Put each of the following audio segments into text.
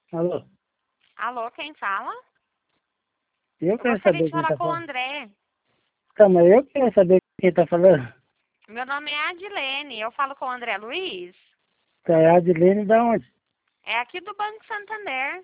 Alô? Alô, quem fala? Eu Eu quero gostaria saber de quem falar tá com o falando. André. Calma, eu quero saber quem tá falando. Meu nome é Adilene. Eu falo com o André Luiz. Tá, é a Adilene da onde? É aqui do Banco Santander.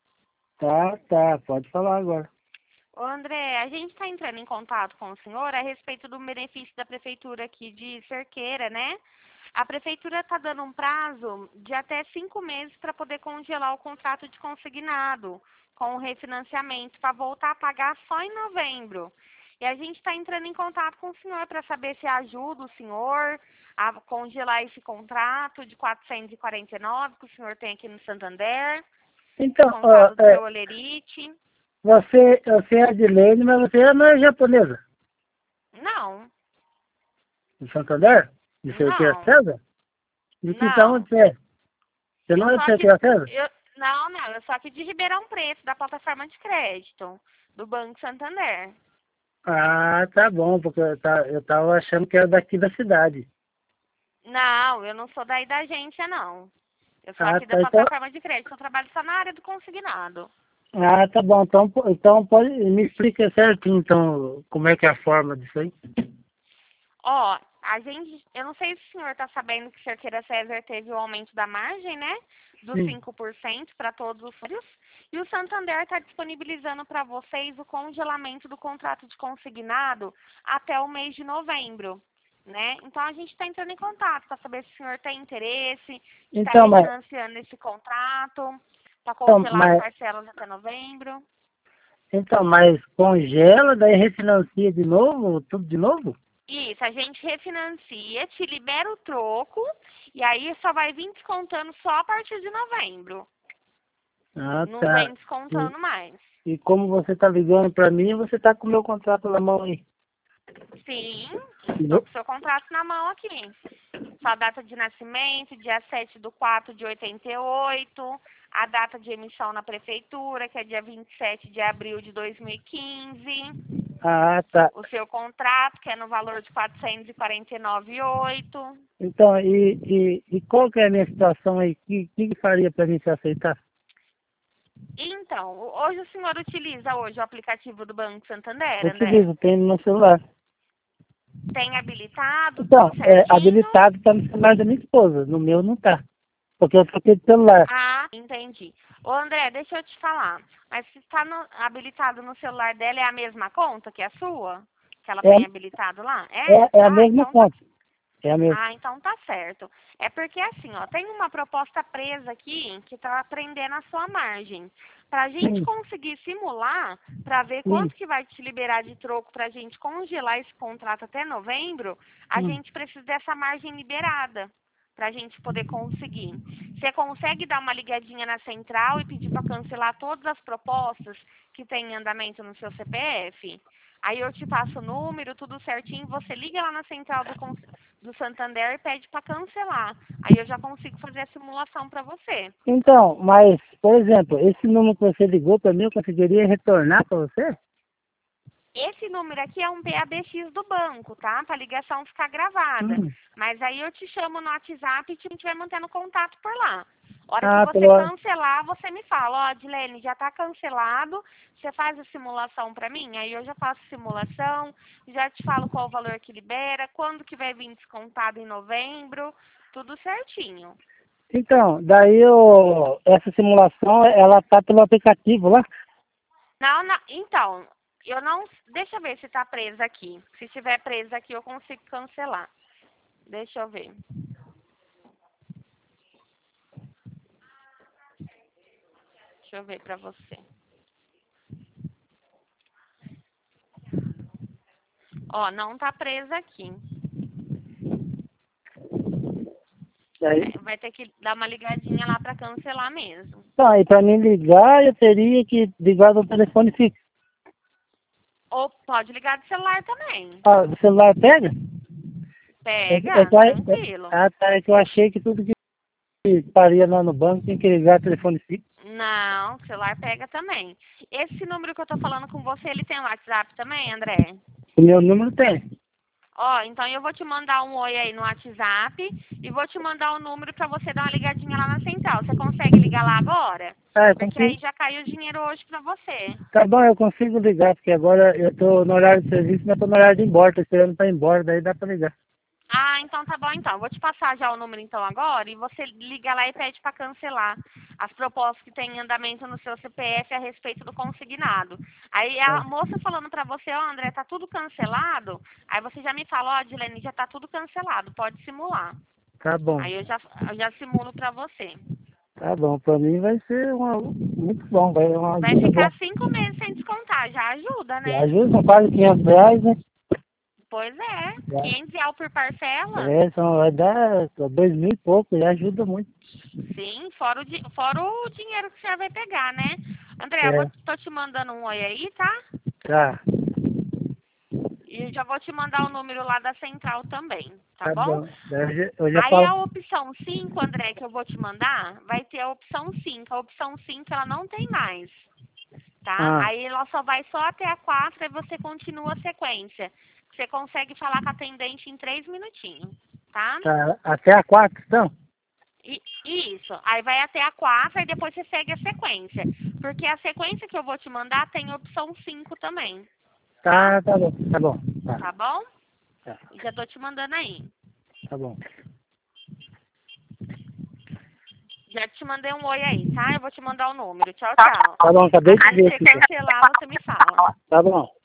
Tá, pode falar agora. Ô, André, a gente está entrando em contato com o senhor a respeito do benefício da prefeitura aqui de Cerqueira, né? A prefeitura está dando um prazo de até 5 meses para poder congelar o contrato de consignado com o refinanciamento para voltar a pagar só em novembro. E a gente está entrando em contato com o senhor para saber se ajuda o senhor a congelar esse contrato de 449 que o senhor tem aqui no Santander, Então, descontado do seu Olerite. você é Adilene, mas você não é japonesa. Não, De Santander? De Cerqueira não, César? De que tá onde não. você é? Você Eu não é sou de aqui. Cerqueira César? Não, eu sou aqui de Ribeirão Preto, da plataforma de crédito, do Banco Santander. Ah, tá bom, porque eu tava achando que era daqui da cidade. Não, eu não sou daí da agência, não. Eu sou Ah, aqui da tá, então, plataforma de crédito, eu trabalho só na área do consignado. tá bom, então pode, me explica certinho, então, como é que é a forma disso aí? Ó, eu não sei se o senhor está sabendo que Cerqueira César teve o aumento da margem, né? Dos Sim. 5% para todos os fundos. E o Santander está disponibilizando para vocês o congelamento do contrato de consignado até o mês de novembro, né? Então a gente está entrando em contato para saber se o senhor tem interesse, está Então, mas, refinanciando esse contrato, para então, congelar as mas, parcelas até novembro. então, mas congela, daí refinancia de novo, tudo de novo? Isso, a gente refinancia, te libera o troco e aí só vai vir descontando só a partir de novembro. Ah, Não tá. vem E, descontando mais. e como você tá ligando pra mim, você tá com o meu contrato na mão aí. Sim, estou Entendeu? com o seu contrato na mão aqui. Sua data de nascimento, dia 7/4/88, a data de emissão na prefeitura, que é dia 27 de abril de 2015, Ah, tá. o seu contrato, que é no valor de 449,8. Então, e qual que é a minha situação aí? Que faria pra mim se aceitar? Então, hoje o senhor utiliza hoje o aplicativo do Banco Santander, André? Utilizo, tem no meu celular. Tem habilitado, Então, tudo certinho? habilitado tá no celular da minha esposa, no meu não tá. Porque eu troquei de celular. Ah, entendi. Ô, André, deixa eu te falar. Mas se está habilitado no celular dela, é a mesma conta que a sua? Que ela É, tem habilitado lá? É? é a mesma conta. É a mesma. Ah, então tá certo. É porque assim, ó, tem uma proposta presa aqui que tá prendendo a sua margem. Pra gente Sim, conseguir simular, pra ver sim. quanto que vai te liberar de troco pra gente congelar esse contrato até novembro, a Hum. gente precisa dessa margem liberada pra gente poder conseguir. Você consegue dar uma ligadinha na central e pedir para cancelar todas as propostas que tem em andamento no seu CPF? Aí eu te passo o número, tudo certinho, você liga lá na central do Santander e pede para cancelar. Aí eu já consigo fazer a simulação para você. Então, mas, por exemplo, esse número que você ligou para mim, eu conseguiria retornar para você? Esse número aqui é um PABX do banco, tá? Para a ligação ficar gravada. Hum. Mas aí eu te chamo no WhatsApp e a gente vai mantendo contato por lá. Hora que Ah, você pelo... cancelar, você me fala, ó, Dilene, já tá cancelado, você faz a simulação para mim? Aí eu já faço a simulação, já te falo qual o valor que libera, quando que vai vir descontado em novembro, tudo certinho. Então, daí essa simulação, ela tá pelo aplicativo lá? Não, não, então, eu não, deixa eu ver se tá presa aqui. Se estiver presa aqui, eu consigo cancelar. Deixa eu ver. Deixa eu ver pra você. Ó, não tá presa aqui. Daí, Vai ter que dar uma ligadinha lá pra cancelar mesmo. então, aí para mim ligar, eu teria que ligar no telefone fixo. Ou pode ligar do celular também. Ah, o celular pega? Pega, tranquilo. É que eu achei que tudo que faria lá no banco tinha que ligar telefone fixo. Não, o celular pega também. Esse número que eu tô falando com você, ele tem WhatsApp também, André? O meu número tem. Ó, então eu vou te mandar um oi aí no WhatsApp e vou te mandar o número pra você dar uma ligadinha lá na central. Você consegue ligar lá agora? É, eu Porque aí consigo. já caiu o dinheiro hoje pra você. Tá bom, eu consigo ligar, porque agora eu tô no horário de serviço, mas tô no horário de ir embora, tô esperando pra ir embora, daí dá pra ligar. Ah, então tá bom então. Vou te passar já o número então agora e você liga lá e pede pra cancelar as propostas que tem em andamento no seu CPF a respeito do consignado. Aí a Tá, moça falando pra você, ó, André, tá tudo cancelado. Aí você já me fala, ó, Dilene, já tá tudo cancelado, pode simular. tá bom. Aí eu já simulo pra você. Tá bom, pra mim vai ser muito bom, vai ser uma Vai ajuda ficar boa. 5 meses sem descontar, já ajuda, E né? ajuda, são quase R$ 500, né? Pois é, Já, 500 reais por parcela. vai dar 2.000 e pouco, já ajuda muito. Sim, fora o dinheiro que você vai pegar, né? André, É, tô te mandando um oi aí, tá? tá, E eu já vou te mandar o número lá da central também, tá tá bom? bom. Daí eu já Aí falo. a opção 5, André, que eu vou te mandar, vai ter a opção 5. A opção 5 ela não tem mais, tá? Ah, Aí ela só vai só até a 4 e você continua a sequência. Você consegue falar com a atendente em 3 minutinhos, tá? tá, até a 4, então? Isso. Aí vai até a 4 e depois você segue a sequência. Porque a sequência que eu vou te mandar tem opção 5 também, tá? Tá bom, tá bom. Tá, Tá bom? tá, Já tô te mandando aí. tá bom. Já te mandei um oi aí, tá? Eu vou te mandar o número. Tchau, tchau. Tá bom, acabei de Assim que ver você aqui. cancelar, você me fala. Tá bom.